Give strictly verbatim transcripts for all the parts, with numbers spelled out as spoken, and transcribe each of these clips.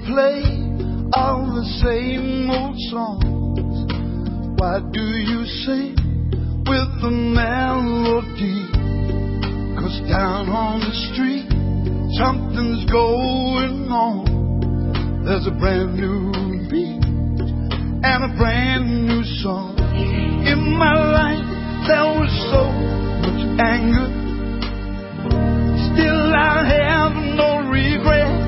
play all the same old songs? Why do you sing with the melody? 'Cause down on the street something's going on. There's a brand new beat and a brand new song. In my life there was so much anger, still I have no regrets.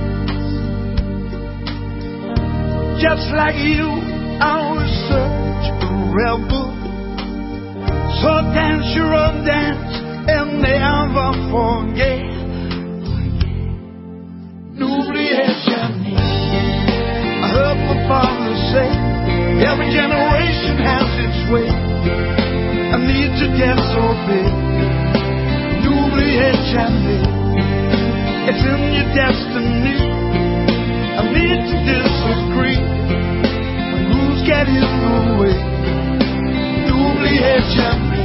Just like you, I was such a rebel. So dance your own dance and never forget. N'oubliez jamais. I heard my father say, every generation has its way. I need to get so big. N'oubliez jamais. It's in your destiny. I need to disagree. When rules get in the way. N'oubliez jamais.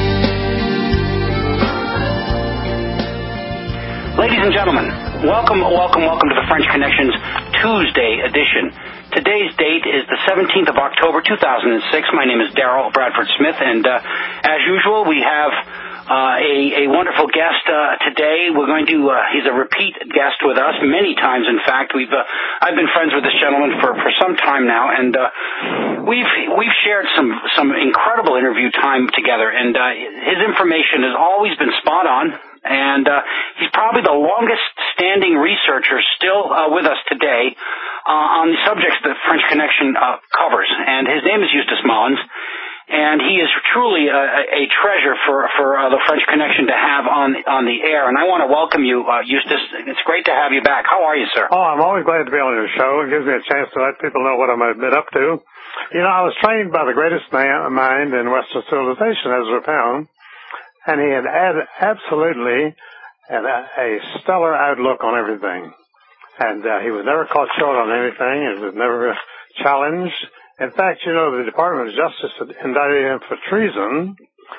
Ladies and gentlemen, welcome, welcome, welcome to the French Connections Tuesday edition. Today's date is the seventeenth of October, two thousand six. My name is Darrell Bradford Smith, and uh, as usual, we have uh, a, a wonderful guest uh, today. We're going to, uh, he's a repeat guest with us many times, in fact. We've, uh, I've been friends with this gentleman for, for some time now, and uh, we've, we've shared some, some incredible interview time together, and uh, his information has always been spot on. And uh, he's probably the longest-standing researcher still uh, with us today uh, on the subjects that French Connection uh, covers. And his name is Eustace Mullins, and he is truly a, a treasure for, for uh, the French Connection to have on on the air. And I want to welcome you, uh, Eustace. It's great to have you back. How are you, sir? Oh, I'm always glad to be on your show. It gives me a chance to let people know what I'm been up to. You know, I was trained by the greatest man, mind in Western civilization, Ezra Pound. And he had ad- absolutely had a, a stellar outlook on everything. And uh, he was never caught short on anything. He was never challenged. In fact, you know, the Department of Justice indicted him for treason.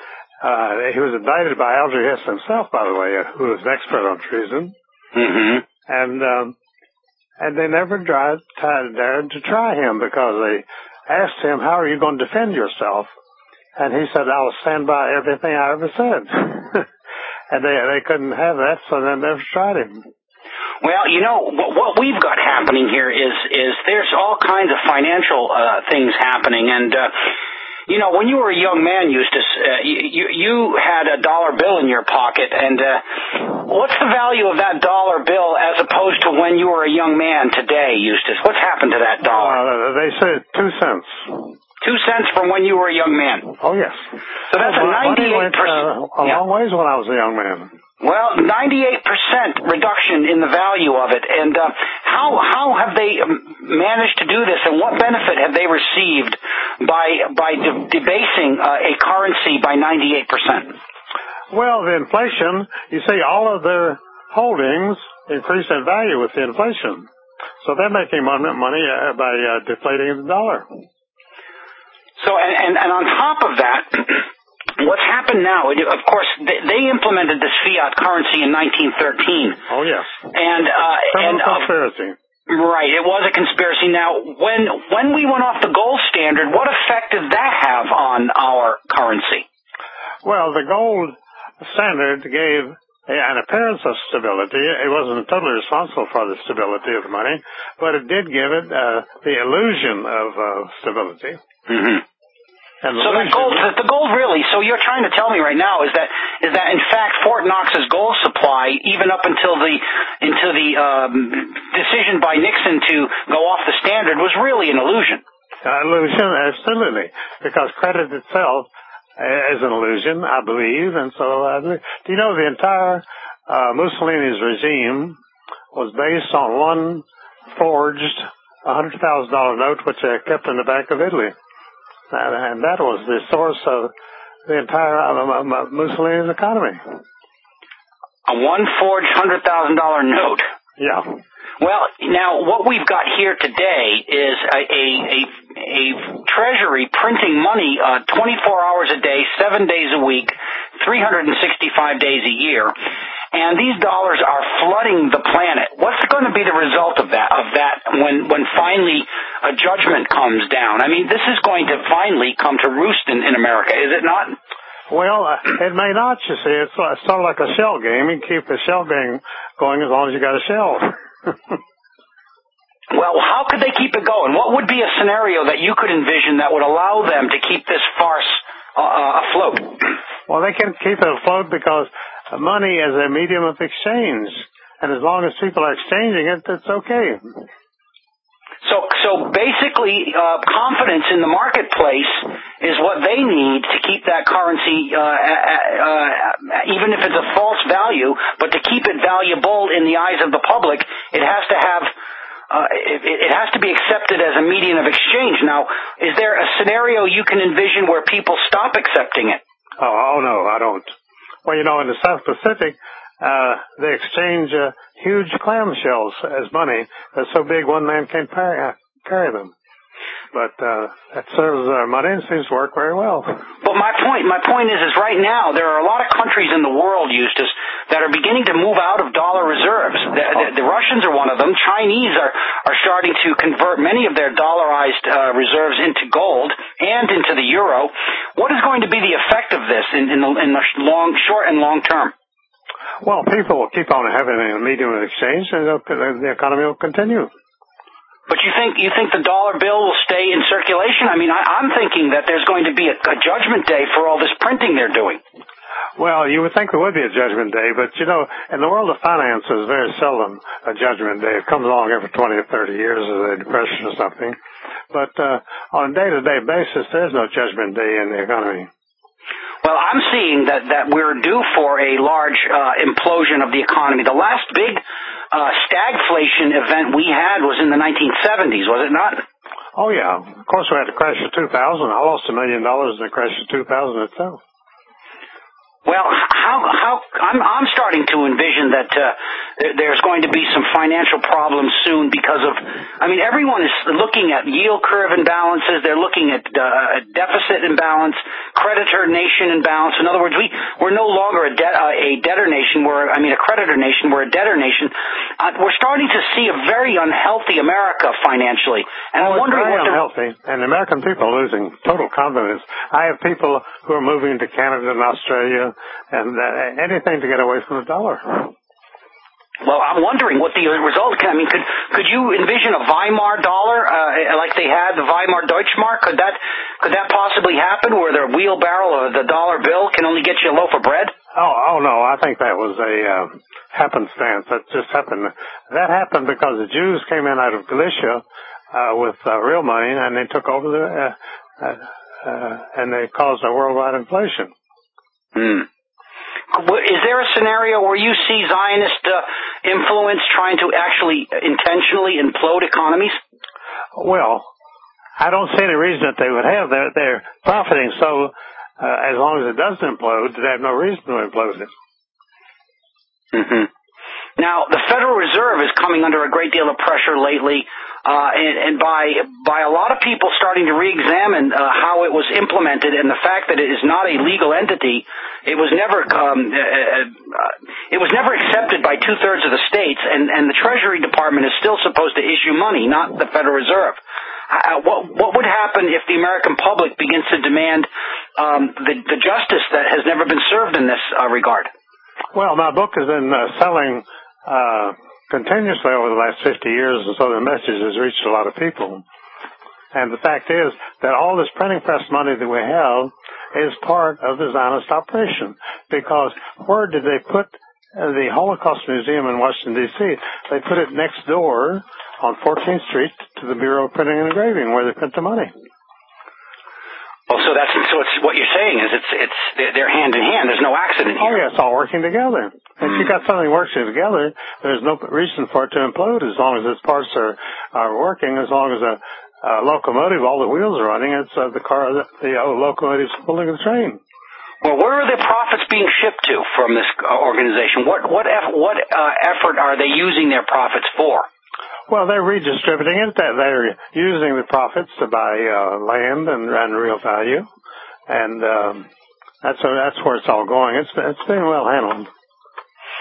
Uh, he was indicted by Alger Hiss himself, by the way, who was an expert on treason. Mm-hmm. And um, and they never tried, tried, dared to try him because they asked him, how are you going to defend yourself? And he said, I'll stand by everything I ever said. And they they couldn't have that, so they never tried him. Well, you know, what, what we've got happening here is, is there's all kinds of financial uh, things happening. And, uh, you know, when you were a young man, Eustace, uh, you, you had a dollar bill in your pocket. And uh, what's the value of that dollar bill as opposed to when you were a young man today, Eustace? What's happened to that dollar? Uh, they said two cents. Two cents from when you were a young man. Oh, yes. So that's well, a ninety-eight percent. Went, uh, a yeah. long ways when I was a young man. Well, ninety-eight percent reduction in the value of it. And uh, how how have they managed to do this, and what benefit have they received by by de- debasing uh, a currency by ninety-eight percent? Well, the inflation, you see, all of their holdings increase in value with the inflation. So they're making money, money uh, by uh, deflating the dollar. So, and, and, and on top of that, what's happened now, of course, they, they implemented this fiat currency in nineteen thirteen. Oh, yes. And, uh, and, conspiracy. Uh, right, it was a conspiracy. Now, when, when we went off the gold standard, what effect did that have on our currency? Well, the gold standard gave an appearance of stability. It wasn't totally responsible for the stability of the money, but it did give it uh, the illusion of uh, stability. Mm-hmm. And so the gold, the gold really, so you're trying to tell me right now is that, is that in fact Fort Knox's gold supply, even up until the, until the, um, decision by Nixon to go off the standard was really an illusion. An illusion, absolutely. Because credit itself is an illusion, I believe, and so, uh, do you know the entire, uh, Mussolini's regime was based on one forged one hundred thousand dollars note which they kept in the Bank of Italy. And, and that was the source of the entire uh, Mussolini's economy. A one forged one hundred thousand dollars note? Yeah. Well, now, what we've got here today is a, a, a, a treasury printing money uh, twenty-four hours a day, seven days a week, three hundred sixty-five days a year. and these dollars are flooding the planet. What's going to be the result of that, of that when, when finally a judgment comes down? I mean, this is going to finally come to roost in, in America, is it not? Well, uh, it may not, you see. It's, it's sort of like a shell game. You can keep the shell game going as long as you got a shell. Well, how could they keep it going? What would be a scenario that you could envision that would allow them to keep this farce uh, uh, afloat? Well, they can keep it afloat because money is a medium of exchange. And as long as people are exchanging it, it's okay. So, so basically, uh, confidence in the marketplace is what they need to keep that currency, uh, uh, even if it's a false value, but to keep it valuable in the eyes of the public, it has to have Uh, it, it has to be accepted as a medium of exchange. Now, is there a scenario you can envision where people stop accepting it? Oh, oh no, I don't. Well, you know, in the South Pacific, uh, they exchange uh, huge clamshells as money. They're so big one man can't carry, uh, carry them. But uh, that serves their money and seems to work very well. But my point, my point is, is right now there are a lot of countries in the world, Eustace, that are beginning to move out of dollar reserves. The, the, the Russians are one of them. Chinese are, are starting to convert many of their dollarized uh, reserves into gold and into the euro. What is going to be the effect of this in, in, the, in the long, short and long term? Well, people will keep on having a medium of exchange, and the economy will continue. But you think you think the dollar bill will stay in circulation? I mean, I, I'm thinking that there's going to be a, a judgment day for all this printing they're doing. Well, you would think there would be a judgment day, but, you know, in the world of finance, there's very seldom a judgment day. It comes along every twenty or thirty years as a depression or something. But uh, on a day-to-day basis, there's no judgment day in the economy. Well, I'm seeing that, that we're due for a large uh, implosion of the economy. The last big uh, stagflation event we had was in the nineteen seventies, was it not? Oh, yeah. Of course, we had the crash of two thousand. I lost a million dollars in the crash of two thousand itself. Well, how how I'm I'm starting to envision that uh, there's going to be some financial problems soon because of. I mean, everyone is looking at yield curve imbalances. They're looking at uh, deficit imbalance, creditor nation imbalance. In other words, we we're no longer a debt uh, a debtor nation. We're I mean a creditor nation. We're a debtor nation. Uh, we're starting to see a very unhealthy America financially, and oh, I'm wondering it's very what the, unhealthy. And the American people are losing total confidence. I have people who are moving to Canada and Australia. And uh, anything to get away from the dollar. Well, I'm wondering what the result can. I mean, could could you envision a Weimar dollar uh, like they had the Weimar Deutschmark? Could that could that possibly happen, where the wheelbarrow of the dollar bill can only get you a loaf of bread? Oh, oh no! I think that was a uh, happenstance. That just happened. That happened because the Jews came in out of Galicia uh, with uh, real money, and they took over the uh, uh, uh, and they caused a worldwide inflation. Hmm. Is there a scenario where you see Zionist uh, influence trying to actually intentionally implode economies? Well, I don't see any reason that they would have. They're, they're profiting, so uh, as long as it doesn't implode, they have no reason to implode it. Mm-hmm. Now, the Federal Reserve is coming under a great deal of pressure lately, uh, and, and by by a lot of people starting to re-examine uh, how it was implemented and the fact that it is not a legal entity. It was never um, uh, uh, it was never accepted by two-thirds of the states, and, and the Treasury Department is still supposed to issue money, not the Federal Reserve. Uh, what what would happen if the American public begins to demand um, the, the justice that has never been served in this uh, regard? Well, my book has been uh, selling uh, continuously over the last fifty years, and so the message has reached a lot of people. And the fact is that all this printing press money that we have is part of the Zionist operation. Because where did they put uh, the Holocaust Museum in Washington, D C? They put it next door on fourteenth Street to the Bureau of Printing and Engraving, where they print the money. Well, so that's so. It's what you're saying is it's it's they're hand in hand. There's no accident here. Oh yeah, it's all working together. If mm. you got something working together, there's no reason for it to implode as long as its parts are are working. As long as a, a locomotive, all the wheels are running, it's uh, the car, the, the uh, locomotive's pulling the train. Well, where are the profits being shipped to from this organization? What what eff- what uh, effort are they using their profits for? Well, they're redistributing it. They're using the profits to buy uh, land and, and real value, and um, that's that's where it's all going. It's it's been well handled.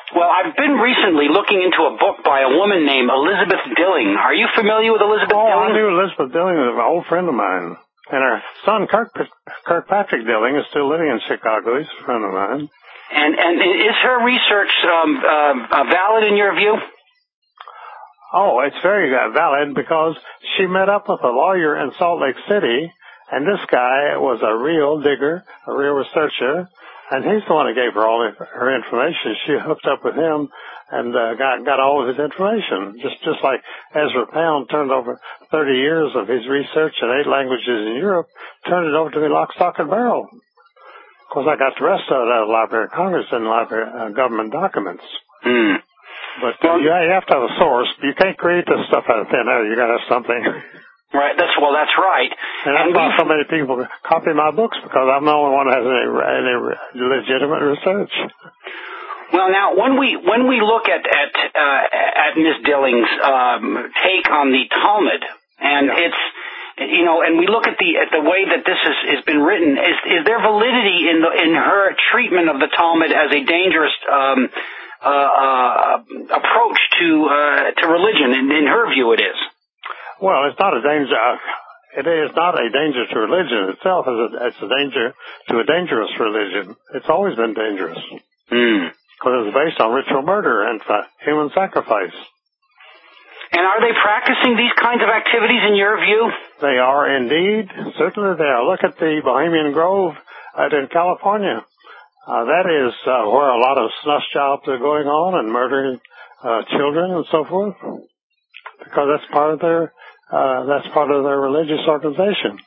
Well, I've been recently looking into a book by a woman named Elizabeth Dilling. Are you familiar with Elizabeth oh, Dilling? Oh, I knew Elizabeth Dilling was an old friend of mine. And her son, Kirk, Kirkpatrick Dilling, is still living in Chicago. He's a friend of mine. And, and is her research um, uh, valid in your view? Oh, it's very valid because she met up with a lawyer in Salt Lake City, and this guy was a real digger, a real researcher. And he's the one that gave her all her information. She hooked up with him and uh, got got all of his information. Just just like Ezra Pound turned over thirty years of his research in eight languages in Europe, turned it over to me lock, stock, and barrel. Of course, I got the rest of it out of the Library of Congress and Library uh, government documents. Hmm. But uh, you, you have to have a source. You can't create this stuff out of thin air. You got to have something. Right. That's well. That's right. And that's why so many people copy my books, because I'm the only one that has any, any legitimate research. Well, now when we when we look at at uh, at Miz Dilling's um, take on the Talmud, and yeah. it's you know, and we look at the at the way that this has, has been written, is is there validity in the in her treatment of the Talmud as a dangerous um, uh, uh, approach to uh, to religion? In, in her view, it is. Well, it's not a danger. It is not a danger to religion itself. It's a, it's a danger to a dangerous religion. It's always been dangerous because mm. it's based on ritual murder and uh, human sacrifice. And are they practicing these kinds of activities in your view? They are indeed. Certainly they are. Look at the Bohemian Grove out in California. Uh, that is uh, where a lot of snus jobs are going on and murdering uh, children and so forth, because that's part of their uh, that's part of their religious organization.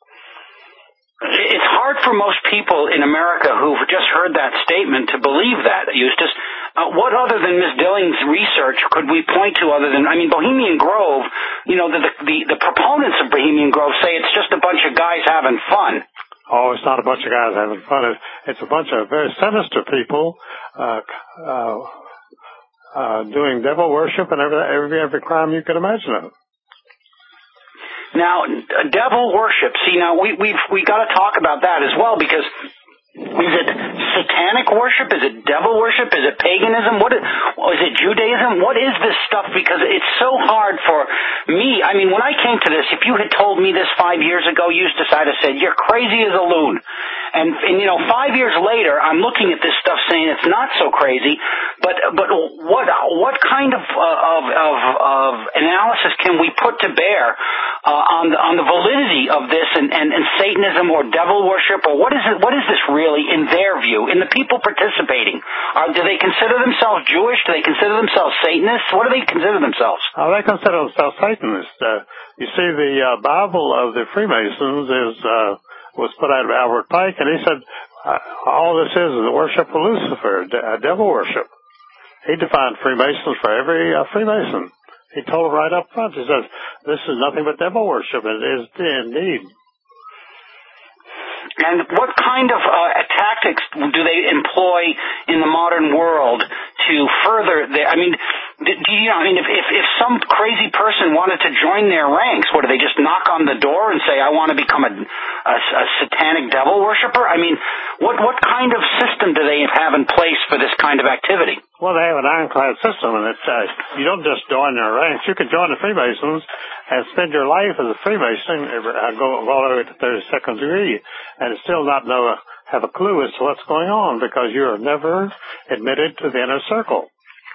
It's hard for most people in America who've just heard that statement to believe that, Eustace. Uh, what other than Miz Dilling's research could we point to other than, I mean, Bohemian Grove, you know, the, the, the proponents of Bohemian Grove say it's just a bunch of guys having fun. Oh, it's not a bunch of guys having fun. It's a bunch of very sinister people uh, uh, uh, doing devil worship and every, every, every crime you could imagine of. Now, devil worship, see, now we, we've, we got to talk about that as well, because is it satanic worship? Is it devil worship? Is it paganism? What is, is it Judaism? What is this stuff? Because it's so hard for me. I mean, when I came to this, if you had told me this five years ago, Eustace, I'd have said, you're crazy as a loon. And, and, you know, five years later, I'm looking at this stuff saying it's not so crazy, but, but what, what kind of, uh, of, of, of analysis can we put to bear, uh, on the, on the validity of this and, and, and Satanism or devil worship, or what is it, what is this really in their view, in the people participating? Are, do they consider themselves Jewish? Do they consider themselves Satanists? What do they consider themselves? Oh, they consider themselves Satanists. Uh, you see, the, uh, Bible of the Freemasons is, uh, was put out of Albert Pike, and he said, uh, all this is is the worship of Lucifer, de- uh, devil worship. He defined Freemasons for every uh, Freemason. He told them right up front, he says, this is nothing but devil worship. It is indeed. And what kind of uh, tactics do they employ in the modern world to further their, I mean, do you know, I mean, if, if, if some crazy person wanted to join their ranks, what, do they just knock on the door and say, I want to become a, a, a satanic devil worshiper? I mean, what, what kind of system do they have in place for this kind of activity? Well, they have an ironclad system, and it's, uh, you don't just join their ranks. You can join the Freemasons and spend your life as a Freemason, uh, go all the way to thirty-second degree, and still not know, have a clue as to what's going on, because you are never admitted to the inner circle.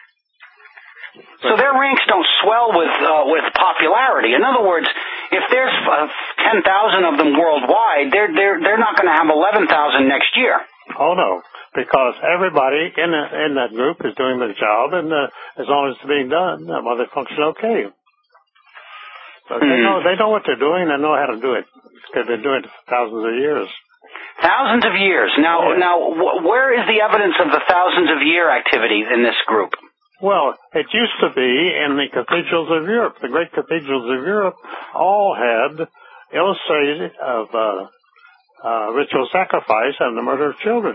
So their ranks don't swell with uh, with popularity. In other words, if there's uh, ten thousand of them worldwide, they're they're they're not going to have eleven thousand next year. Oh no, because everybody in a, in that group is doing their job, and uh, as long as it's being done, uh, well, they function okay. So mm. they know they know what they're doing. They know how to do it because they've been doing it for thousands of years. Thousands of years. Now, yeah. now, wh- where is the evidence of the thousands of year activity in this group? Well, it used to be in the cathedrals of Europe. The great cathedrals of Europe all had illustrated of uh, uh, ritual sacrifice and the murder of children.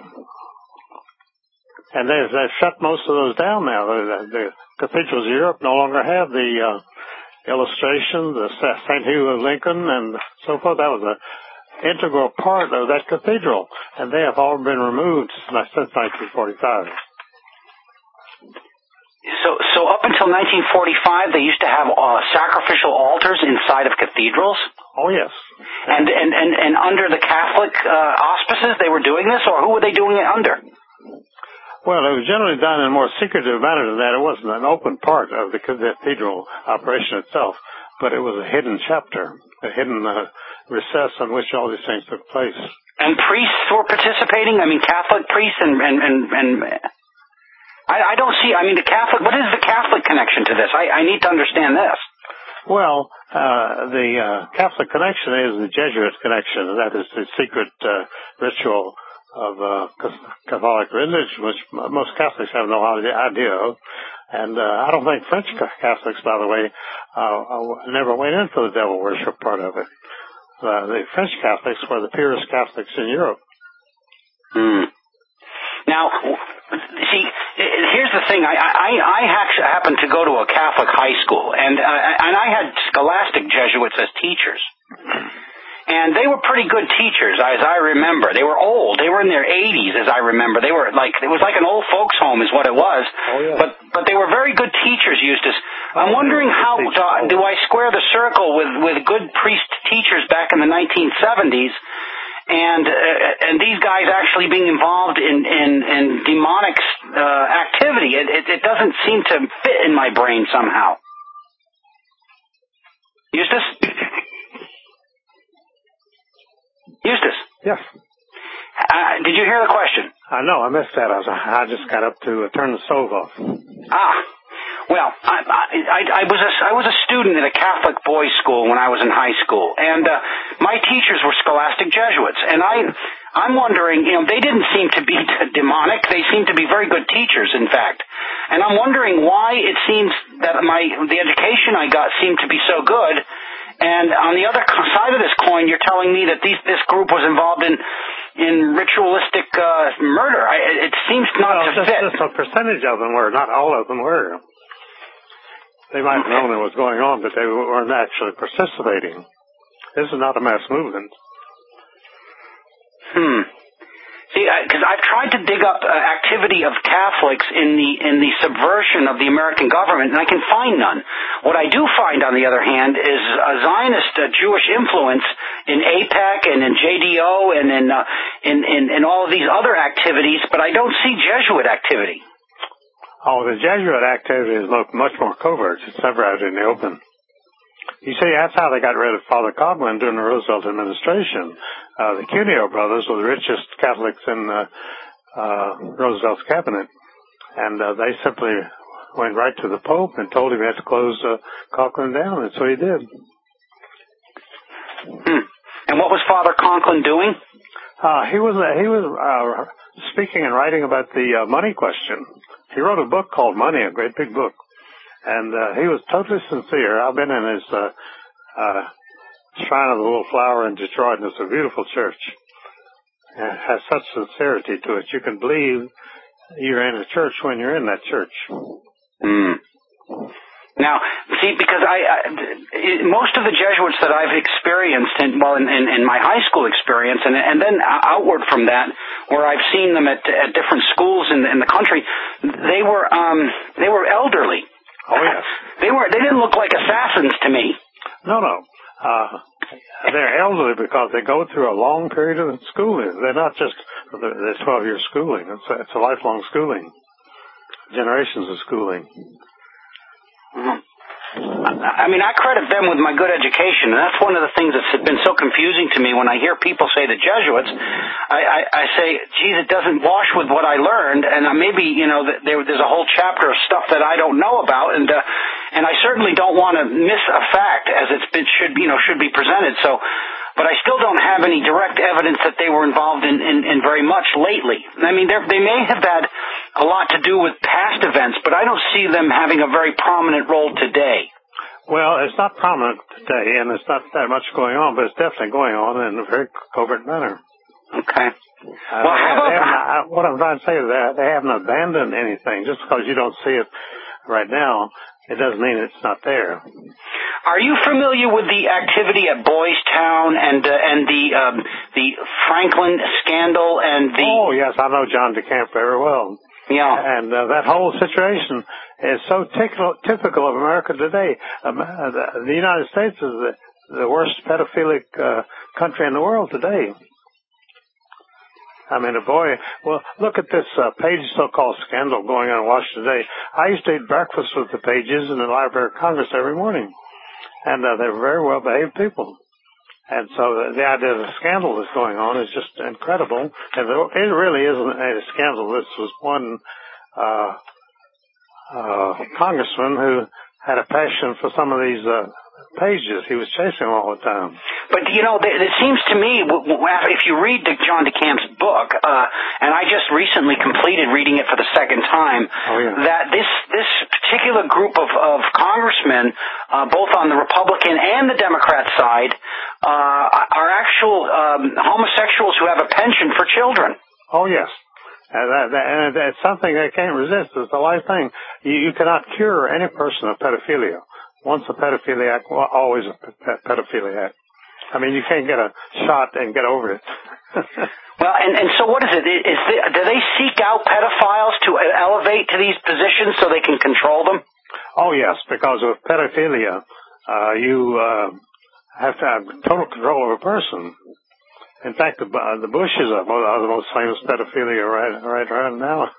And they've, they've shut most of those down now. The, the cathedrals of Europe no longer have the uh, illustration, the Saint Hugh of Lincoln and so forth. That was an integral part of that cathedral, and they have all been removed since nineteen forty-five. So, so up until nineteen forty-five, they used to have uh, sacrificial altars inside of cathedrals? Oh, yes. And, and, and, and under the Catholic uh, auspices, they were doing this, or who were they doing it under? Well, it was generally done in a more secretive manner than that. It wasn't an open part of the cathedral operation itself, but it was a hidden chapter, a hidden uh, recess on which all these things took place. And priests were participating? I mean, Catholic priests and... and, and, and I, I don't see... I mean, the Catholic... What is the Catholic connection to this? I, I need to understand this. Well, uh, the uh, Catholic connection is the Jesuit connection. That is the secret uh, ritual of uh, Catholic religion, which most Catholics have no idea of. And uh, I don't think French Catholics, by the way, uh, never went in for the devil worship part of it. Uh, the French Catholics were the purest Catholics in Europe. Hmm. Now, see, here's the thing. I, I, I actually happened to go to a Catholic high school, and uh, and I had scholastic Jesuits as teachers. And they were pretty good teachers, as I remember. They were old. They were in their eighties, as I remember. They were like, it was like an old folks' home is what it was. Oh, yeah. But but they were very good teachers, Eustace. I'm wondering how do, do I square the circle with, with good priest teachers back in the nineteen seventies and uh, and these guys actually being involved in, in, in demonic uh, activity. It, it, it doesn't seem to fit in my brain somehow. Eustace? Eustace? Yes. Uh, did you hear the question? I know, I missed that. I, was, I just got up to uh, turn the stove off. Ah. Well, I, I, I was a, I was a student at a Catholic boys' school when I was in high school, and uh, my teachers were scholastic Jesuits, and I, I'm wondering, you know, they didn't seem to be demonic. They seemed to be very good teachers, in fact, and I'm wondering why it seems that my the education I got seemed to be so good, and on the other side of this coin, you're telling me that these, this group was involved in in ritualistic uh, murder. I, it seems not well, to just, fit. Just a percentage of them were, not all of them were. They might have known it was going on, but they weren't actually participating. This is not a mass movement. Hmm. See, because I've tried to dig up uh, activity of Catholics in the in the subversion of the American government, and I can find none. What I do find, on the other hand, is a Zionist uh, Jewish influence in AIPAC and in J D O and in, uh, in in in all of these other activities, but I don't see Jesuit activity. Oh, the Jesuit activity is much more covert. It's never out in the open. You see, that's how they got rid of Father Coughlin during the Roosevelt administration. Uh, the Cuneo brothers were the richest Catholics in uh, uh, Roosevelt's cabinet. And uh, they simply went right to the Pope and told him he had to close uh, Coughlin down, and so he did. Hmm. And what was Father Conklin doing? Uh, he was uh, he was uh, speaking and writing about the uh, money question. He wrote a book called Money, a great big book. And uh, he was totally sincere. I've been in his uh, uh, Shrine of the Little Flower in Detroit, and it's a beautiful church. It has such sincerity to it. You can believe you're in a church when you're in that church. Hmm. Now, see, because I, I most of the Jesuits that I've experienced, in, well, in, in, in my high school experience, and, and then outward from that, where I've seen them at, at different schools in, in the country, they were um, they were elderly. Oh yes, they were. They didn't look like assassins to me. No, no. Uh, they're elderly because they go through a long period of schooling. They're not just the twelve-year schooling. It's a, it's a lifelong schooling, generations of schooling. Mm-hmm. I mean, I credit them with my good education, and that's one of the things that's been so confusing to me when I hear people say the Jesuits. I, I, I say, geez, it doesn't wash with what I learned, and maybe, you know, there, there's a whole chapter of stuff that I don't know about, and uh, and I certainly don't want to miss a fact as it's been should you know should be presented. So, but I still don't have any direct evidence that they were involved in, in, in very much lately. I mean, they may have had a lot to do with past events, but I don't see them having a very prominent role today. Well, it's not prominent today, and it's not that much going on, but it's definitely going on in a very covert manner. Okay. Uh, well, how about not, what I'm trying to say is that they haven't abandoned anything. Just because you don't see it right now, it doesn't mean it's not there. Are you familiar with the activity at Boys Town and uh, and the um, the Franklin scandal and the? Oh yes, I know John DeCamp very well. Yeah. And uh, that whole situation is so typical, typical of America today. Um, uh, the, the United States is the, the worst pedophilic uh, country in the world today. I mean, a boy, well, look at this uh, Page so-called scandal going on in Washington today. I used to eat breakfast with the Pages in the Library of Congress every morning. And uh, they were very well-behaved people. And so the, the idea of the scandal that's going on is just incredible. And it really isn't a scandal. This was one uh, uh, congressman who had a passion for some of these uh, Pages. He was chasing them all the time. But, you know, it seems to me, if you read John DeCamp's book, uh, and I just recently completed reading it for the second time, oh, yeah. that this this particular group of, of congressmen, uh, both on the Republican and the Democrat side, uh, are actual um, homosexuals who have a penchant for children. Oh, yes. And, that, that, and it's something they can't resist. It's the life thing. You, you cannot cure any person of pedophilia. Once a pedophiliac, well, always a pedophiliac. I mean, you can't get a shot and get over it. Well, and, and so what is it? Is the, do they seek out pedophiles to elevate to these positions so they can control them? Oh, yes, because with pedophilia, uh, you uh, have to have total control of a person. In fact, the, uh, the Bushes are, are the most famous pedophilia right, right around now.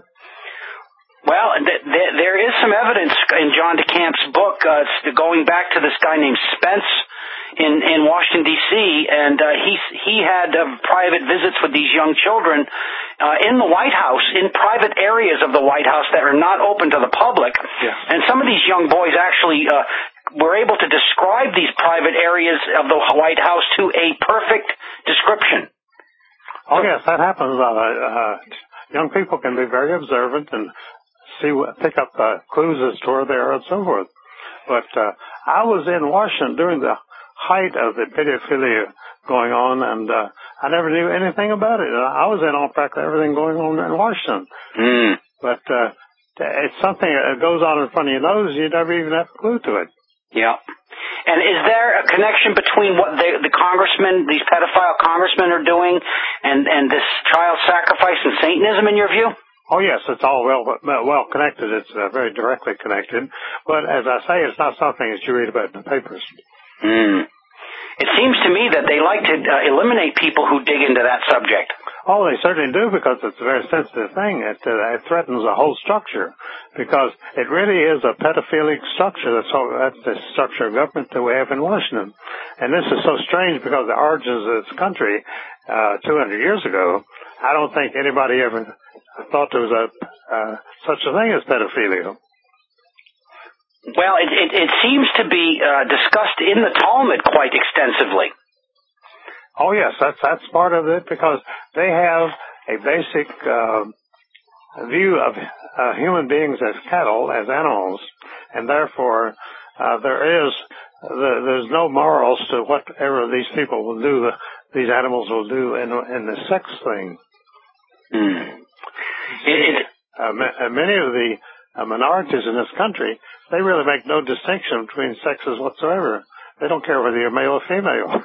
Well, th- th- there is some evidence in John DeCamp's book uh, going back to this guy named Spence in, in Washington, D C, and uh, he, he had uh, private visits with these young children uh, in the White House, in private areas of the White House that are not open to the public. Yeah. And some of these young boys actually uh, were able to describe these private areas of the White House to a perfect description. Oh, yes, that happens. Uh, uh, young people can be very observant and see, pick up uh, clues as to where they are and so forth. But uh, I was in Washington during the height of the pedophilia going on, and uh, I never knew anything about it. I was in on practically everything going on in Washington. Mm. But uh, it's something that goes on in front of your nose, you never even have a clue to it. Yeah. And is there a connection between what they, the congressmen, these pedophile congressmen are doing, and, and this child sacrifice and Satanism, in your view? Oh, yes, it's all well well connected. It's uh, very directly connected. But as I say, it's not something that you read about in the papers. Mm. It seems to me that they like to uh, eliminate people who dig into that subject. Oh, they certainly do, because it's a very sensitive thing. It, uh, it threatens the whole structure, because it really is a pedophilic structure. That's, all, that's the structure of government that we have in Washington. And this is so strange because the origins of this country uh, two hundred years ago, I don't think anybody ever thought there was a uh, such a thing as pedophilia. Well, it, it, it seems to be uh, discussed in the Talmud quite extensively. Oh, yes, that's that's part of it, because they have a basic uh, view of uh, human beings as cattle, as animals, and therefore uh, there is the, there's no morals to whatever these people will do, these animals will do in, in the sex thing. Mm. It, it, uh, ma- many of the uh, minorities in this country, they really make no distinction between sexes whatsoever. They don't care whether you're male or female.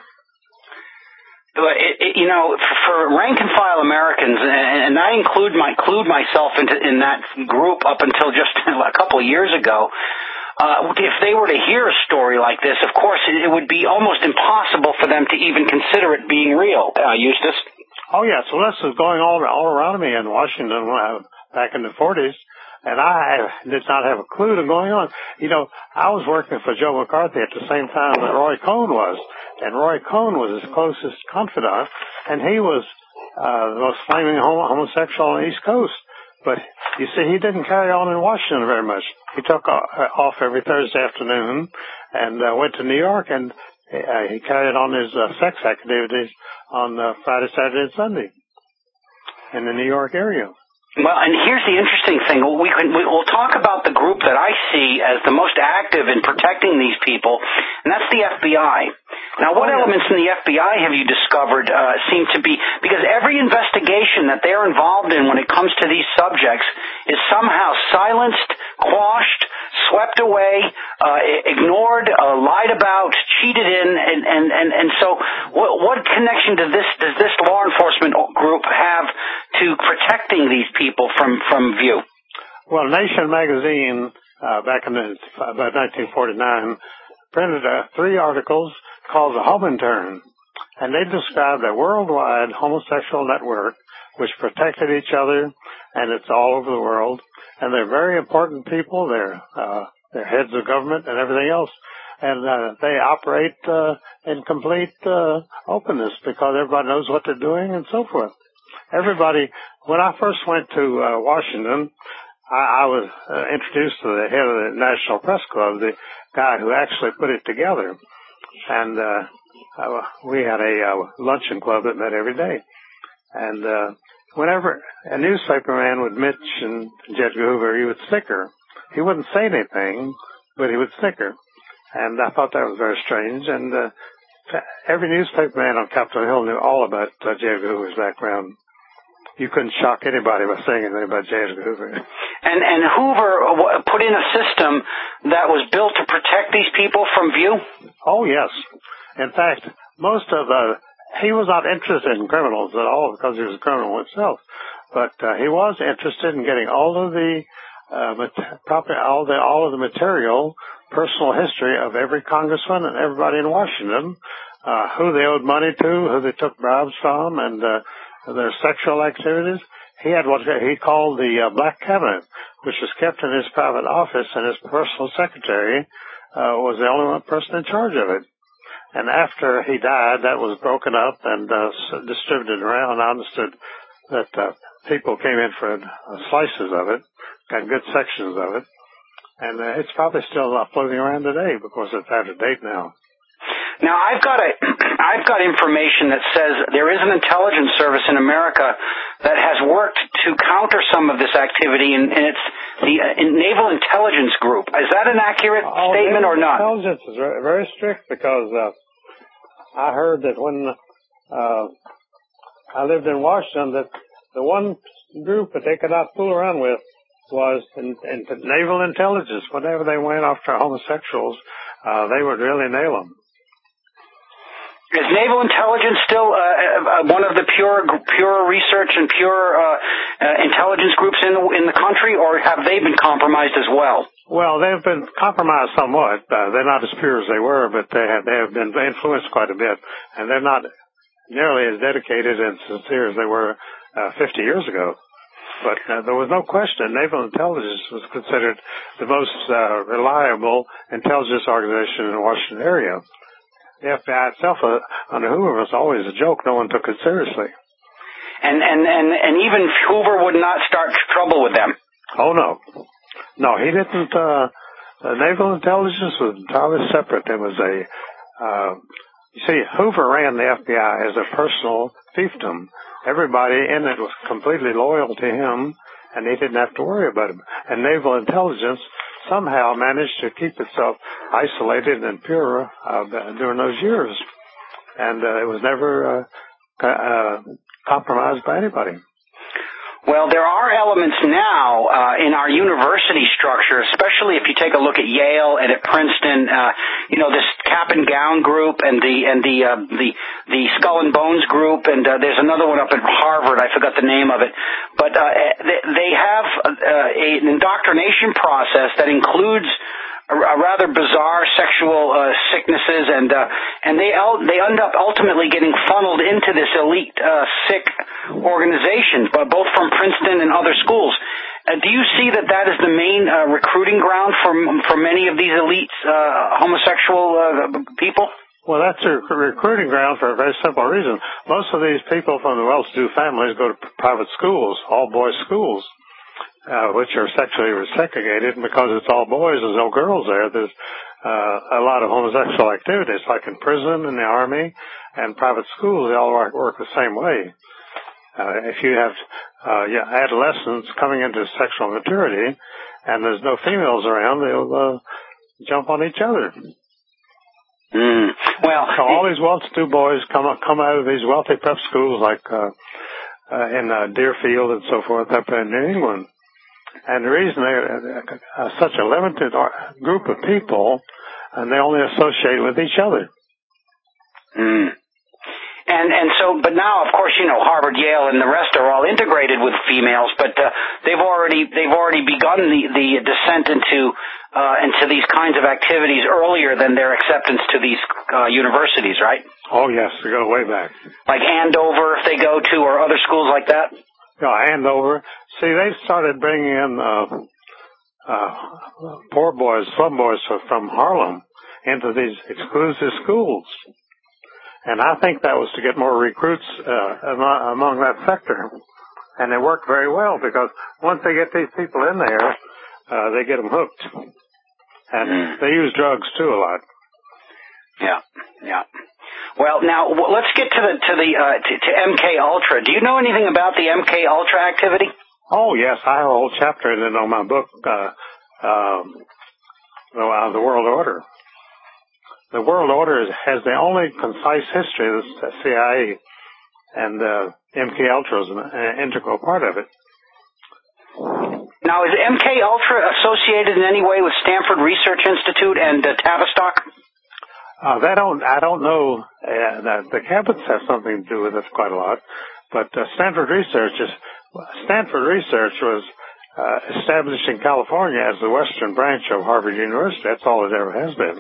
It, it, you know, for, for rank and file Americans, and, and I include my include myself into in that group up until just a couple of years ago. Uh, if they were to hear a story like this, of course, it, it would be almost impossible for them to even consider it being real. Uh, Eustace? Oh yes, well this was going all all around me in Washington when I, back in the forties. And I did not have a clue to going on. You know, I was working for Joe McCarthy at the same time that Roy Cohn was. And Roy Cohn was his closest confidant. And he was uh, the most flaming homo- homosexual on the East Coast. But, you see, he didn't carry on in Washington very much. He took off every Thursday afternoon and uh, went to New York. And uh, he carried on his uh, sex activities on uh, Friday, Saturday, and Sunday in the New York area. Well, and here's the interesting thing. We can, we'll talk about the group that I see as the most active in protecting these people, and that's the F B I. Now, what oh, yeah. elements in the F B I have you discovered uh, seem to be, because every investigation that they're involved in when it comes to these subjects is somehow silenced, quashed, swept away, uh, ignored, uh, lied about, cheated in, and, and, and, and so what, what connection does this, does this law enforcement group have to protecting these people from, from view? Well, Nation magazine, uh, back in the, about nineteen forty-nine, printed uh, three articles called The Homintern, and they described a worldwide homosexual network which protected each other, and it's all over the world. And they're very important people. They're uh, they're heads of government and everything else, and uh, they operate uh, in complete uh, openness because everybody knows what they're doing and so forth. Everybody. When I first went to uh, Washington, I, I was uh, introduced to the head of the National Press Club, the guy who actually put it together, and uh, uh, we had a uh, luncheon club that met every day. And uh, whenever a newspaper man would mention J. Edgar Hoover, he would snicker. He wouldn't say anything, but he would snicker. And I thought that was very strange. And uh, every newspaper man on Capitol Hill knew all about uh, J. Edgar Hoover's background. You couldn't shock anybody by saying anything about J. Edgar Hoover. And, and Hoover put in a system that was built to protect these people from view? Oh, yes. In fact, most of the... He was not interested in criminals at all because he was a criminal himself, but uh, he was interested in getting all of the uh, mat- proper, all the all of the material, personal history of every congressman and everybody in Washington, uh, who they owed money to, who they took bribes from, and uh, their sexual activities. He had what he called the uh, Black Cabinet, which was kept in his private office, and his personal secretary uh, was the only one person in charge of it. And after he died, that was broken up and uh, distributed around. I understood that uh, people came in for uh, slices of it, got good sections of it. And uh, it's probably still uh, floating around today because it's out of date now. Now, I've got a, I've got information that says there is an intelligence service in America that has worked to counter some of this activity, and, and it's the uh, Naval Intelligence Group. Is that an accurate oh, statement or not? Intelligence is very strict because uh, I heard that when uh, I lived in Washington, that the one group that they could not fool around with was in, in Naval Intelligence. Whenever they went after homosexuals, uh, they would really nail them. Is Naval Intelligence still uh, uh, one of the pure pure research and pure uh, uh, intelligence groups in the, in the country, or have they been compromised as well? Well, they've been compromised somewhat. Uh, they're not as pure as they were, but they have, they have been influenced quite a bit, and they're not nearly as dedicated and sincere as they were uh, fifty years ago. But uh, there was no question Naval Intelligence was considered the most uh, reliable intelligence organization in the Washington area. The F B I itself, uh, under Hoover, was always a joke. No one took it seriously. And, and, and, and even Hoover would not start trouble with them? Oh, no. No, he didn't. Uh, the Naval Intelligence was entirely separate. It was a, uh, you see, Hoover ran the F B I as a personal fiefdom. Everybody in it was completely loyal to him, and he didn't have to worry about him. And Naval Intelligence somehow managed to keep itself isolated and pure uh, during those years. And uh, it was never uh, uh, compromised by anybody. Well, there are elements now uh, in our university structure, especially if you take a look at Yale and at Princeton. Uh, you know, this cap and gown group and the and the uh, the the skull and bones group, and uh, there's another one up at Harvard. I forgot the name of it, but uh, they, they have uh, a, an indoctrination process that includes a, a rather bizarre sexual uh, sicknesses, and uh, and they they end up ultimately getting funneled into this elite uh, sick organization, but both from Princeton and other schools. Uh, do you see that that is the main uh, recruiting ground for for many of these elite uh, homosexual uh, people? Well, that's a recruiting ground for a very simple reason. Most of these people from the well-to-do families go to private schools, all-boys schools, uh, which are sexually segregated. And because it's all boys, there's no girls there. There's uh, a lot of homosexual activities, like in prison, in the Army, and private schools. They all work, work the same way. Uh, if you have uh, adolescents coming into sexual maturity and there's no females around, they'll uh, jump on each other. Mm. Well, so all these well-to-do boys come come out of these wealthy prep schools like uh, uh, in uh, Deerfield and so forth up in New England. And the reason they're uh, such a limited group of people, and they only associate with each other. Mm. And and so, but now, of course, you know, Harvard, Yale, and the rest are all integrated with females, but uh, they've already they've already begun the the descent into uh, into these kinds of activities earlier than their acceptance to these uh, universities, right? Oh yes, they go way back. Like Andover, if they go to, or other schools like that. Yeah, Andover. See, they started bringing in uh, uh, poor boys, slum boys from Harlem into these exclusive schools. And I think that was to get more recruits uh, among, among that sector. And it worked very well because once they get these people in there, uh, they get them hooked. And mm. they use drugs too a lot. Yeah, yeah. Well, now let's get to the to the uh, to, to M K Ultra. Do you know anything about the M K Ultra activity? Oh yes, I have a whole chapter in it on my book, uh, um, The World Order. The World Order has the only concise history of the C I A, and uh, M K Ultra is an integral part of it. Now, is M K Ultra associated in any way with Stanford Research Institute and uh, Tavistock? Uh, that don't, I don't know. Uh, the, the Cabots have something to do with it quite a lot, but uh, Stanford Research is Stanford Research was uh, established in California as the Western branch of Harvard University. That's all it ever has been.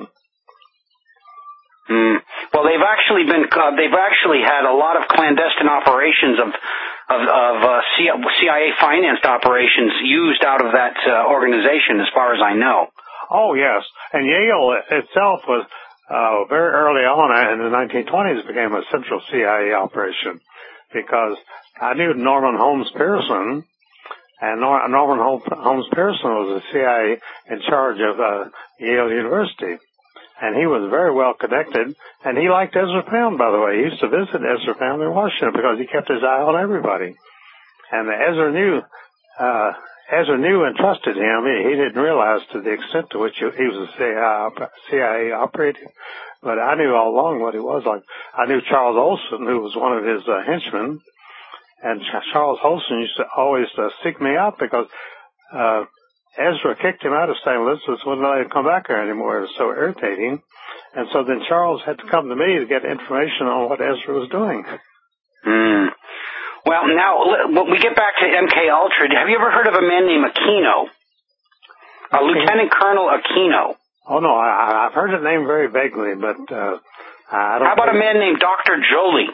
Mm. Well, they've actually been, uh, they've actually had a lot of clandestine operations of, of, of uh, C I A financed operations used out of that uh, organization, as far as I know. Oh, yes. And Yale itself was, uh, very early on in the nineteen twenties became a central C I A operation because I knew Norman Holmes Pearson, and Nor- Norman Holmes Pearson was the C I A in charge of uh, Yale University. And he was very well connected, and he liked Ezra Pound, by the way. He used to visit Ezra Pound in Washington because he kept his eye on everybody. And Ezra knew, uh, Ezra knew and trusted him. He, he didn't realize to the extent to which he, he was a C I A operative. But I knew all along what he was like. I knew Charles Olson, who was one of his uh, henchmen, and Charles Olson used to always uh, seek me out because, uh, Ezra kicked him out of Saint Elizabeth, wouldn't let him come back there anymore. It was so irritating. And so then Charles had to come to me to get information on what Ezra was doing. Mm. Well, now, when we get back to M K Ultra, have you ever heard of a man named Aquino? A Lieutenant Colonel Aquino. Oh, no, I, I've heard the name very vaguely, but uh, I don't How about think... a man named Doctor Joly?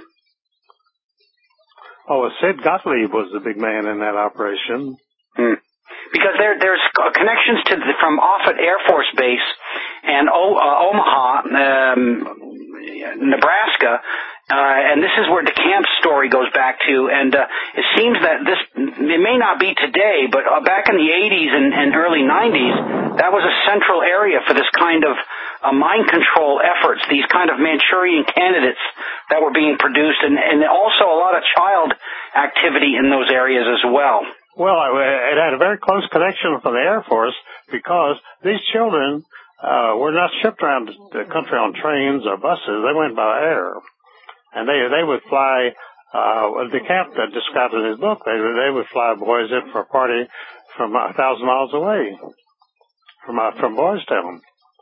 Oh, Sid Gottlieb was the big man in that operation. Hmm. Because there, there's connections to the, from Offutt Air Force Base and o, uh, Omaha, um, Nebraska, uh, and this is where DeCamp's story goes back to. And uh, it seems that this, it may not be today, but uh, back in the eighties and, and early nineties, that was a central area for this kind of uh, mind control efforts, these kind of Manchurian candidates that were being produced, and, and also a lot of child activity in those areas as well. Well, it had a very close connection with the Air Force because these children uh, were not shipped around the country on trains or buses. They went by air. And they they would fly, uh, DeCamp described in his book, they, they would fly boys in for a party from a thousand miles away, from uh, from Boys Town.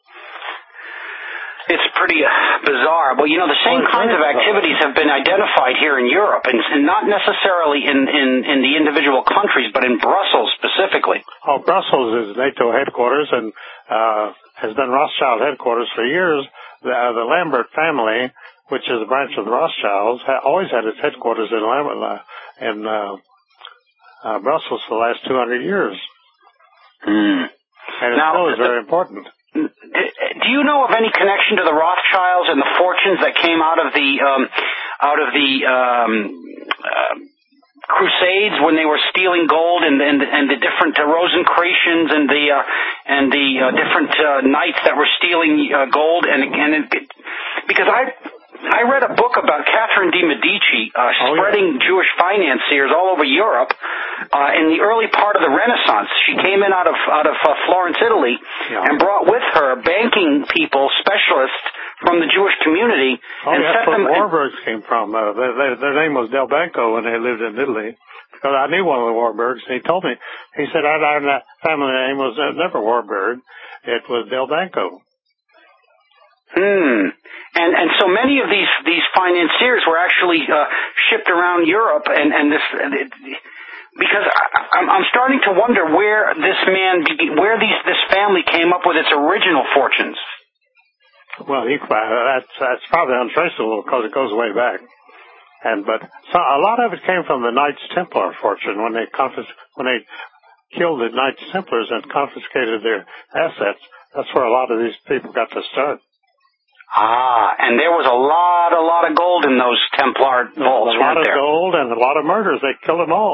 It's pretty uh, bizarre. Well, you know, the same well, kinds of activities have been identified here in Europe, and, and not necessarily in, in, in the individual countries, but in Brussels specifically. Oh, Brussels is NATO headquarters and uh, has been Rothschild headquarters for years. The, uh, the Lambert family, which is a branch of the Rothschilds, ha- always had its headquarters in, Lambert, uh, in uh, uh, Brussels for the last two hundred years. Mm. And it now, still is very important. Do you know of any connection to the Rothschilds and the fortunes that came out of the um, out of the um, uh, Crusades when they were stealing gold, and and, and the different uh, Rosencreans and the uh, and the uh, different uh, knights that were stealing uh, gold, and and it, because I I read a book about Catherine de' Medici uh, oh, spreading yeah. Jewish financiers all over Europe uh, in the early part of the Renaissance. She came in out of out of uh, Florence, Italy, yeah. and brought with her banking people, specialists from the Jewish community, oh, and yeah, set that's them. where the Warburgs came from. Uh, they, they, their name was Del Banco when they lived in Italy. Because I knew one of the Warburgs, and he told me, he said, our, our family name was uh, never Warburg, it was Del Banco. Hmm. And and so many of these these financiers were actually uh, shipped around Europe, and and this it, because I, I'm I'm starting to wonder where this man where these this family came up with its original fortunes. Well, he, that's that's probably untraceable because it goes way back. And but so a lot of it came from the Knights Templar fortune when they confis- when they killed the Knights Templars and confiscated their assets. That's where a lot of these people got to start. Ah, and there was a lot, a lot of gold in those Templar vaults, A lot of there? gold and a lot of murders. They killed them all.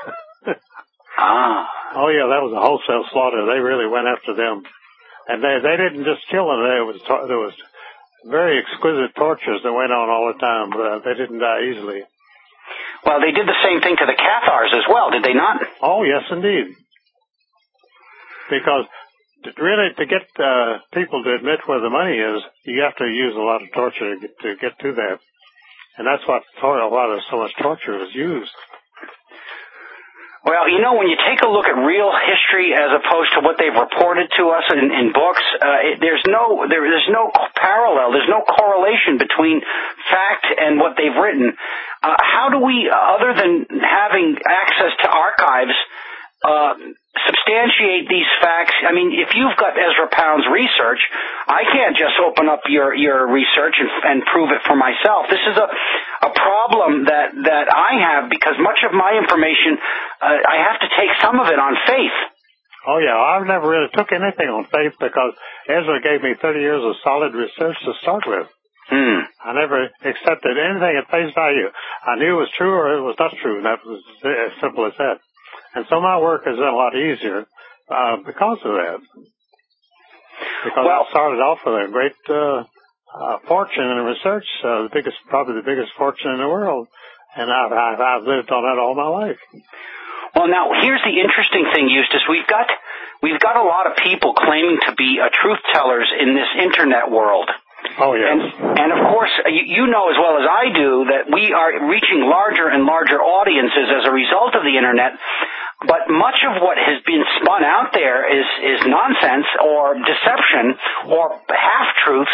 Ah. Oh yeah, that was a wholesale slaughter. They really went after them, and they they didn't just kill them. There was there was very exquisite tortures that went on all the time, but uh, they didn't die easily. Well, they did the same thing to the Cathars as well, did they not? Oh yes, indeed. Because really, to get uh, people to admit where the money is, you have to use a lot of torture to get to, get to that. And that's what a lot of so much torture is used. Well, you know, when you take a look at real history as opposed to what they've reported to us in, in books, uh, it, there's no there, there's no parallel, there's no correlation between fact and what they've written. Uh, how do we, other than having access to archives, uh, substantiate these facts? I mean, if you've got Ezra Pound's research, I can't just open up your, your research and, and prove it for myself. This is a, a problem that, that I have because much of my information, uh, I have to take some of it on faith. Oh yeah, I've never really took anything on faith because Ezra gave me thirty years of solid research to start with. Hmm. I never accepted anything at face value. I knew it was true or it was not true, and that was as simple as that. And so my work has been a lot easier uh, because of that. Because well, I started off with a great uh, uh, fortune in research, uh, the biggest, probably the biggest fortune in the world, and I've, I've, I've lived on that all my life. Well, now here's the interesting thing, Eustace. We've got we've got a lot of people claiming to be uh, truth tellers in this internet world. Oh, yes. And, and of course, you, you know as well as I do that we are reaching larger and larger audiences as a result of the internet. But much of what has been spun out there is, is nonsense or deception or half-truths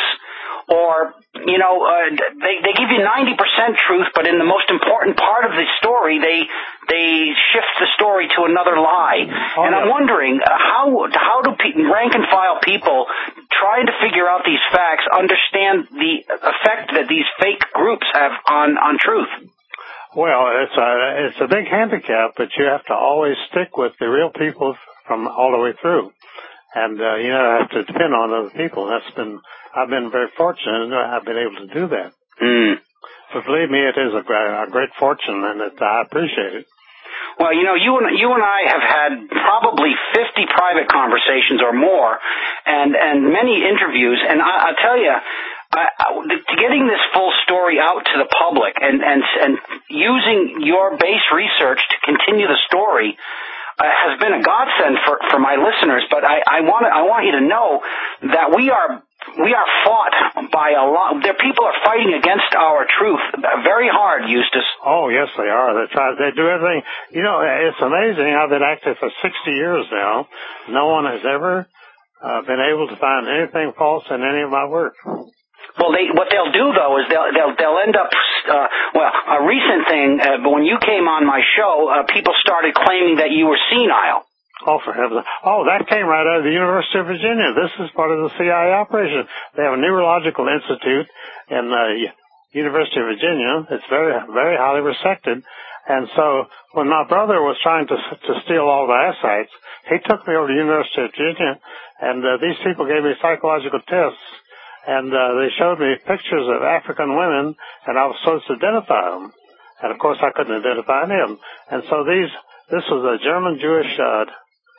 or, you know, uh, they, they give you ninety percent truth, but in the most important part of the story, they they shift the story to another lie. Oh, and yeah. I'm wondering, uh, how how do pe- rank-and-file people trying to figure out these facts understand the effect that these fake groups have on, on truth? Well, it's a, it's a big handicap, but you have to always stick with the real people from all the way through. And, uh, you know, I have to depend on other people. That's been, I've been very fortunate that I've been able to do that. Mm. But believe me, it is a great, a great fortune, and it, I appreciate it. Well, you know, you and you and I have had probably fifty private conversations or more, and and many interviews. And I, I'll tell you, I, I, getting this full story out to the public and and and using your base research to continue the story uh, has been a godsend for for my listeners. But I I want I want you to know that we are. We are fought by a lot. Their people are fighting against our truth very hard, Eustace. Oh, yes, they are. They try. They do everything. You know, it's amazing. I've been active for sixty years now. No one has ever uh, been able to find anything false in any of my work. Well, they, what they'll do though is they'll they'll they'll end up. Uh, well, a recent thing. Uh, when you came on my show, uh, people started claiming that you were senile. Oh, for heaven's sake. Oh, that came right out of the University of Virginia. This is part of the C I A operation. They have a neurological institute in the uh, University of Virginia. It's very, very highly respected. And so when my brother was trying to to steal all the eyesight, he took me over to the University of Virginia, and uh, these people gave me psychological tests, and uh, they showed me pictures of African women, and I was supposed to identify them. And, of course, I couldn't identify them. And so these, this was a German-Jewish uh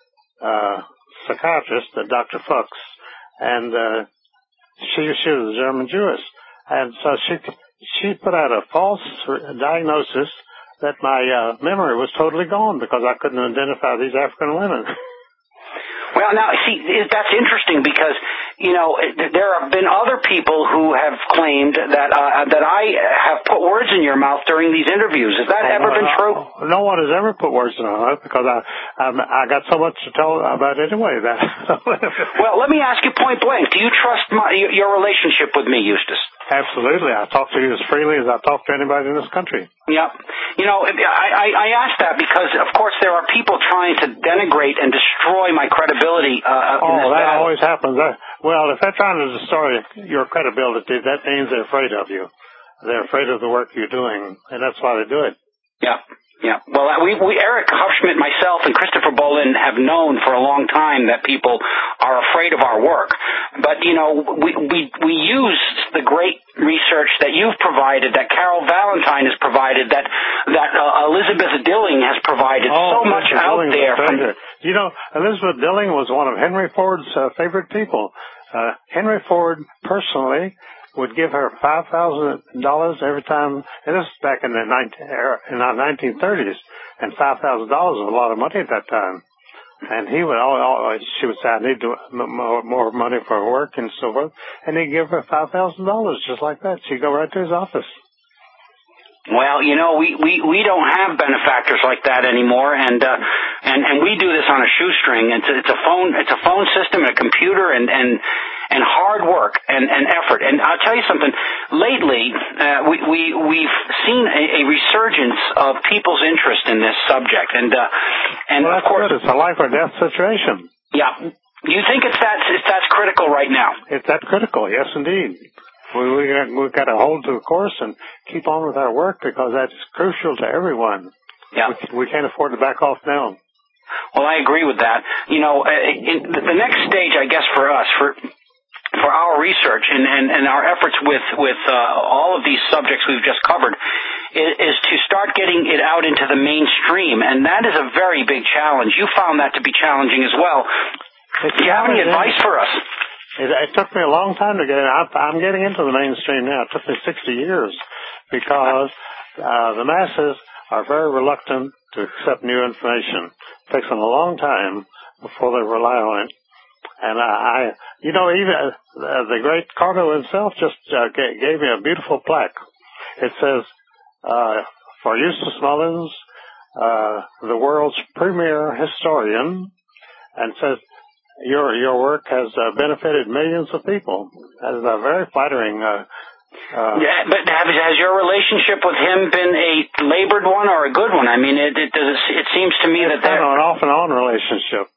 Uh, psychiatrist, uh, Doctor Fuchs, and uh, she she was German Jewish, and so she she put out a false diagnosis that my uh, memory was totally gone because I couldn't identify these African women. Well, now see, that's interesting because you know, there have been other people who have claimed that uh, that I have put words in your mouth during these interviews. Has that oh, ever no, been true? No one has ever put words in my mouth because I I, I got so much to tell about it anyway. That well, let me ask you point blank: do you trust my, your relationship with me, Eustace? Absolutely. I talk to you as freely as I talk to anybody in this country. Yeah. You know, I, I, I ask that because, of course, there are people trying to denigrate and destroy my credibility. Uh, oh, in this that battle. always happens. That, well, if they're trying to destroy your credibility, that means they're afraid of you. They're afraid of the work you're doing, and that's why they do it. Yeah. Yeah. Well, we, we, Eric Hufschmidt, myself, and Christopher Bolin have known for a long time that people are afraid of our work. But, you know, we, we, we use the great research that you've provided, that Carol Valentine has provided, that, that uh, Elizabeth Dilling has provided, oh, so much Elizabeth out Dilling there. From, you know, Elizabeth Dilling was one of Henry Ford's uh, favorite people. Uh, Henry Ford personally would give her five thousand dollars every time, and this is back in the nineteen, in the nineteen thirties, and five thousand dollars was a lot of money at that time. And he would always, she would say, I need to, more, more money for work and so forth, and he'd give her five thousand dollars just like that. She'd go right to his office. Well, you know, we, we, we don't have benefactors like that anymore, and uh, and and we do this on a shoestring. It's a, it's a phone it's a phone system and a computer and and and hard work and, and effort. And I'll tell you something. Lately, uh, we we we've seen a, a resurgence of people's interest in this subject, and uh, and well, of course, good. It's a life or death situation. Yeah. Do you think it's that it's that's critical right now? It's that critical, yes, indeed. We, we, we've got to hold to the course and keep on with our work because that's crucial to everyone. Yeah. We, we can't afford to back off now. Well, I agree with that. You know, in the next stage, I guess, for us, for for our research and, and, and our efforts with, with uh, all of these subjects we've just covered is, is to start getting it out into the mainstream, and that is a very big challenge. You found that to be challenging as well. Do you have any advice for us? It, it took me a long time to get in. I'm getting into the mainstream now. It took me sixty years because uh, the masses are very reluctant to accept new information. It takes them a long time before they rely on it. And I, I you know, even uh, the great Cardo himself just uh, gave, gave me a beautiful plaque. It says, uh, for Eustace Mullins, uh, the world's premier historian, and says, Your your work has uh, benefited millions of people. That is a very flattering. Uh, uh, yeah, but have, has your relationship with him been a labored one or a good one? I mean, it it, does, it seems to me that there's an off and on relationship.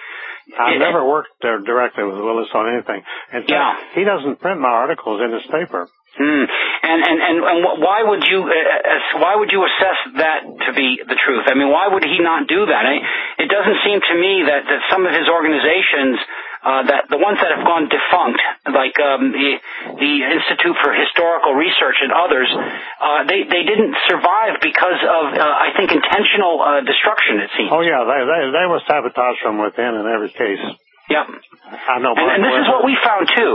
I've it, never worked there directly with Willis on anything. In fact, yeah. he doesn't print my articles in his paper. Hmm. And, and and and why would you uh, why would you assess that to be the truth? I mean, why would he not do that? I, it doesn't seem to me that, that some of his organizations, uh, that the ones that have gone defunct, like um, the the Institute for Historical Research and others, uh, they they didn't survive because of uh, I think intentional uh, destruction. It seems. Oh yeah, they they they were sabotaged from within in every case. Yep. I know. And, and this is what we found too.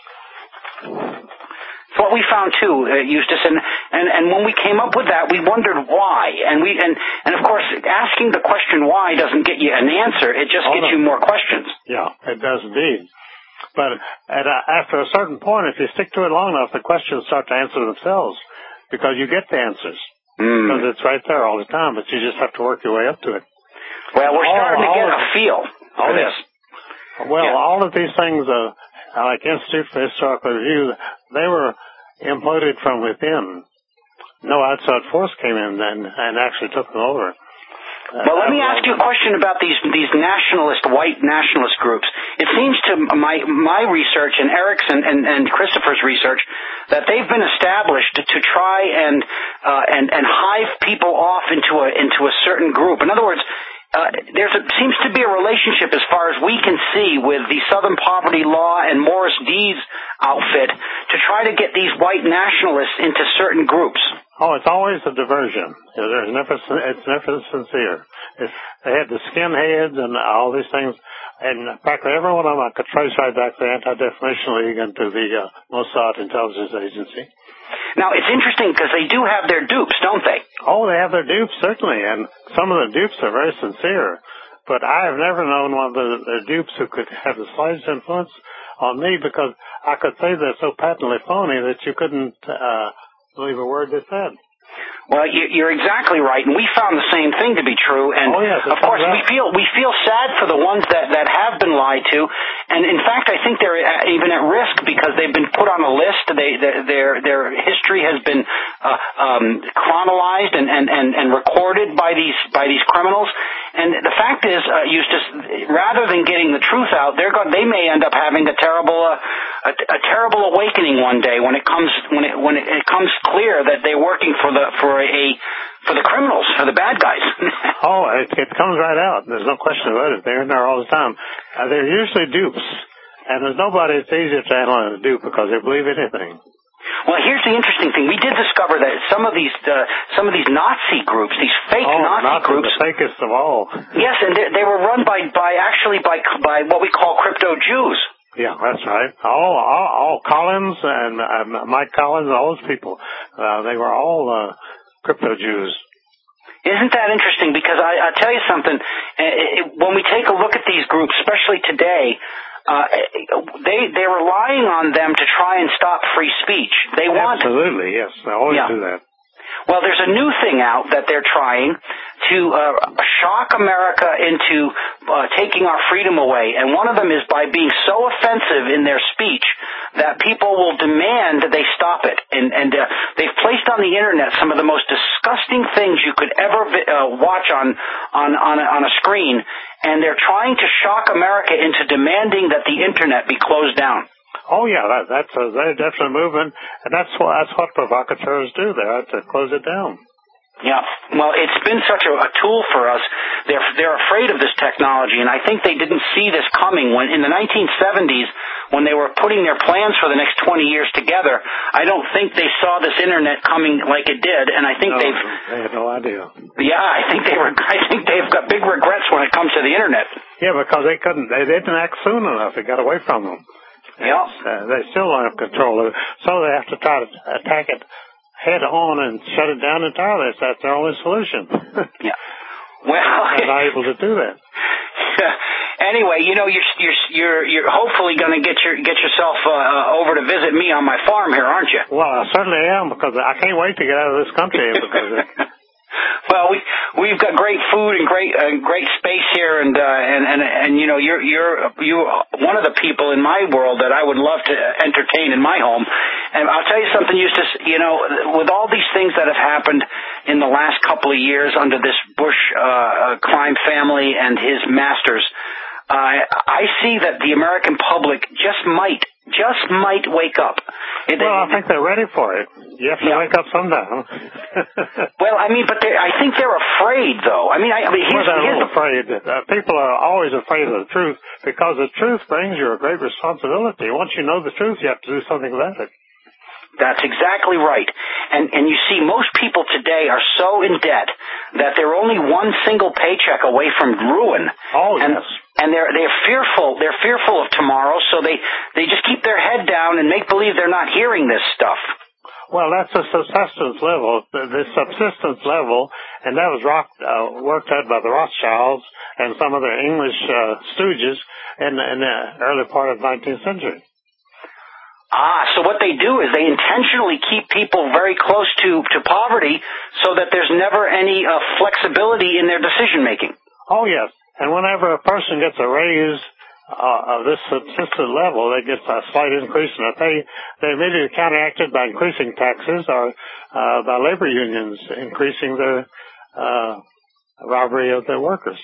It's what we found too, uh, Eustace, and, and and when we came up with that, we wondered why, and we and and of course, asking the question why doesn't get you an answer; it just oh, gets no. you more questions. Yeah, it does indeed. But at a, after a certain point, if you stick to it long enough, the questions start to answer themselves because you get the answers mm. because it's right there all the time. But you just have to work your way up to it. Well, we're all, starting to get of, a feel for this. Well, yeah. all of these things, uh, like Institute for Historical Review, they were imploded from within. No outside force came in and, and actually took them over. Uh, well, let me ask you a question about these these nationalist, white nationalist groups. It seems to my my research and Eric's and, and, and Christopher's research that they've been established to, to try and uh, and and hive people off into a into a certain group. In other words, Uh, there seems to be a relationship, as far as we can see, with the Southern Poverty Law and Morris Deeds outfit to try to get these white nationalists into certain groups. Oh, it's always a diversion. There's never, it's never sincere. It's, they had the skinheads and all these things, and practically every one of them I could trace right back to the Anti-Defamation League and to the uh, Mossad intelligence agency. Now, it's interesting because they do have their dupes, don't they? Oh, they have their dupes, certainly, and some of the dupes are very sincere. But I have never known one of the, the dupes who could have the slightest influence on me because I could say they're so patently phony that you couldn't uh, believe a word they said. Well, you're exactly right, and we found the same thing to be true. And oh, yes, of course, we feel we feel sad for the ones that, that have been lied to. And in fact, I think they're even at risk because they've been put on a list. They their their history has been uh, um, chronologized and, and, and, and recorded by these by these criminals. And the fact is, uh, Eustace, rather than getting the truth out, they're going, they may end up having a terrible uh, a, a terrible awakening one day when it comes when it when it, it comes clear that they're working for the for a for the criminals, for the bad guys. oh, it, it comes right out. There's no question about it. They're in there all the time. Uh, they're usually dupes, and there's nobody that's easier to handle than a dupe because they believe anything. Well, here's the interesting thing. We did discover that some of these uh, some of these Nazi groups, these fake oh, Nazi Nazis, groups, the fakest of all. Yes, and they, they were run by by actually by by what we call crypto Jews. Yeah, that's right. All, all, all Collins and uh, Mike Collins and all those people, uh, they were all uh, crypto Jews. Isn't that interesting? Because I, I'll tell you something. It, it, when we take a look at these groups, especially today, uh, they they're relying on them to try and stop free speech. They want absolutely yes, they always yeah. do that. Well, there's a new thing out that they're trying to uh, shock America into uh, taking our freedom away. And one of them is by being so offensive in their speech that people will demand that they stop it. And, and uh, they've placed on the Internet some of the most disgusting things you could ever vi- uh, watch on, on, on, a, on a screen. And they're trying to shock America into demanding that the Internet be closed down. Oh yeah, that, that's a very definite movement, and that's what that's what provocateurs do. They have to close it down. Yeah, well, it's been such a, a tool for us. They're they're afraid of this technology, and I think they didn't see this coming. When in the nineteen seventies, when they were putting their plans for the next twenty years together, I don't think they saw this internet coming like it did, and I think no, they've they had no idea. Yeah, I think they were. I think they've got big regrets when it comes to the internet. Yeah, because they couldn't. They, they didn't act soon enough. It got away from them. Yeah, uh, they still don't have control of it, so they have to try to attack it head on and shut it down entirely. That's their only solution. Yeah. Well, they're not able to do that. Anyway, you know, you're you're you're, you're hopefully going to get your get yourself uh, over to visit me on my farm here, aren't you? Well, I certainly am, because I can't wait to get out of this country because. It, Well, we we've got great food and great uh, great space here, and uh, and and and you know, you're you're you one of the people in my world that I would love to entertain in my home. And I'll tell you something, Eustace. You know, with all these things that have happened in the last couple of years under this Bush uh, crime family and his masters, uh, I see that the American public just might just might wake up. Well, I think they're ready for it. You have to yeah. wake up sometime. Well, I mean, but I think they're afraid, though. I mean, I, I mean, here's, well, they're here's a little afraid. Uh, people are always afraid of the truth, because the truth brings you a great responsibility. Once you know the truth, you have to do something about it. That's exactly right. And and you see, most people today are so in debt that they're only one single paycheck away from ruin. Oh, and, yes. And they're they're fearful. They're fearful of tomorrow, so they they just keep their head down and make believe they're not hearing this stuff. Well, that's a subsistence level, the subsistence level, and that was rocked, uh, worked out by the Rothschilds and some of their English uh, stooges in, in the early part of the nineteenth century. Ah, so what they do is they intentionally keep people very close to, to poverty so that there's never any uh, flexibility in their decision making. Oh, yes. And whenever a person gets a raise uh, of this subsistence level, they get a slight increase in their pay. They immediately counteract it by increasing taxes, or uh, by labor unions increasing the uh, robbery of their workers.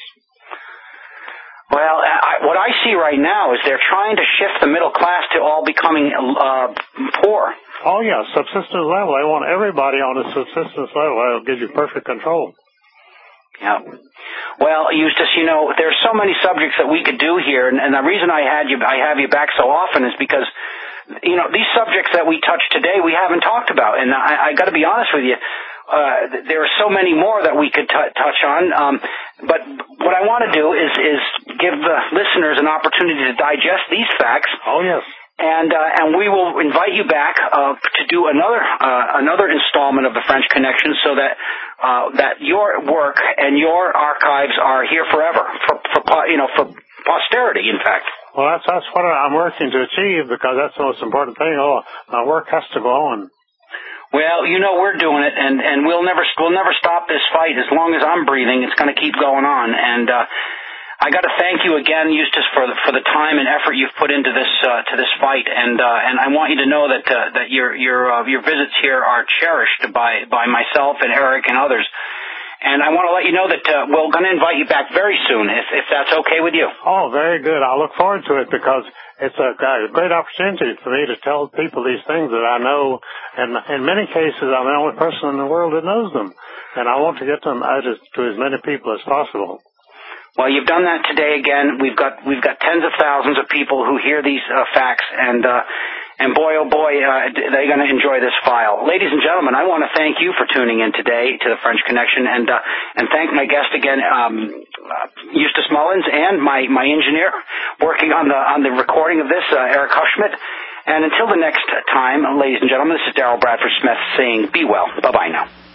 Well, I, what I see right now is they're trying to shift the middle class to all becoming uh, poor. Oh, yeah, subsistence level. They want everybody on a subsistence level. It'll give you perfect control. Yeah. Well, Eustace, you know, there's so many subjects that we could do here, and, and the reason I had you, I have you back so often is because, you know, these subjects that we touched today, we haven't talked about, and I, I got to be honest with you. Uh, there are so many more that we could t- touch on, um, but what I want to do is, is give the listeners an opportunity to digest these facts. Oh, yes. And uh, and we will invite you back uh, to do another uh, another installment of the French Connection, so that uh, that your work and your archives are here forever, for, for you know for posterity, in fact. Well, that's that's what I'm working to achieve, because that's the most important thing. Oh, my work has to go on. Well, you know we're doing it, and and we'll never we'll never stop this fight as long as I'm breathing. It's going to keep going on, and uh, I got to thank you again, Eustace, for the for the time and effort you've put into this uh, to this fight, and uh, and I want you to know that uh, that your your uh, your visits here are cherished by by myself and Eric and others. And I want to let you know that uh, we're going to invite you back very soon, if, if that's okay with you. Oh, very good. I look forward to it, because it's a, a great opportunity for me to tell people these things that I know. And in many cases, I'm the only person in the world that knows them. And I want to get them out as, to as many people as possible. Well, you've done that today again. We've got we've got tens of thousands of people who hear these uh, facts, and uh, and boy, oh boy, uh, they're going to enjoy this file. Ladies and gentlemen, I want to thank you for tuning in today to the French Connection, and uh, and thank my guest again, um, uh, Eustace Mullins, and my my engineer working on the on the recording of this, uh, Eric Huffschmidt. And until the next time, ladies and gentlemen, this is Daryl Bradford Smith saying, be well. Bye bye now.